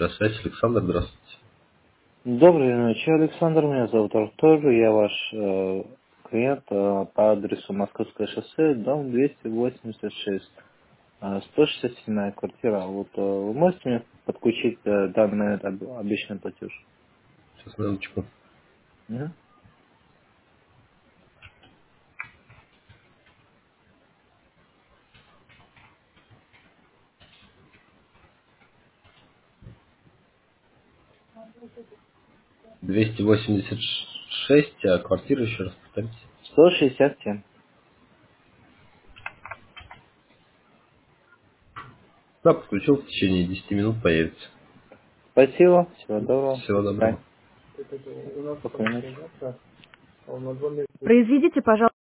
Связь Александр, здравствуйте. Доброй ночи, Александр. Меня зовут Артур. Я ваш клиент по адресу Московское шоссе, дом 286, 167 квартира. Вот вы можете мне подключить данный обычный платеж? Сейчас, минуточку. Мгм. 286, а квартира еще раз повторите. 167. Да, подключил, в течение 10 минут появится. Спасибо. Всего доброго. Всего До доброго. свидания. Спокойной ночи. Произведите, пожалуйста.